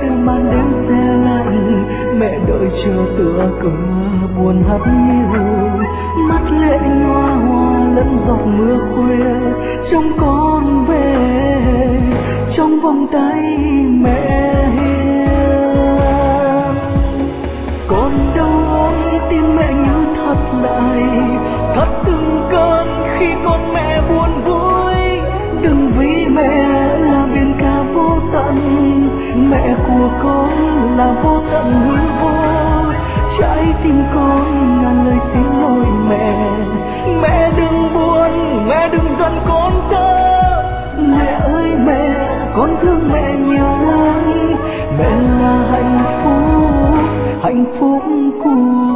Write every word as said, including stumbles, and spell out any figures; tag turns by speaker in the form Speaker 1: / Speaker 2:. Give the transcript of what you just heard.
Speaker 1: màn đêm xe lạnh, mẹ đợi chờ tựa cửa buồn hắt hiu, mắt lệ nhòa hoa lẫn giọt mưa khuya, trông con về trong vòng tay mẹ hiền. Còn đâu ôi tim mẹ như thắt lại, thắt từng cơn khi con mẹ buồn vui. Đừng vì mẹ là biển cả vô tận, mẹ của con là vô tận hư vô. Trái tim con ngàn lời xin lỗi mẹ, mẹ đừng buồn, mẹ đừng giận con cơ. Mẹ ơi mẹ, con thương mẹ nhiều lắm, mẹ là hạnh phúc, hạnh phúc của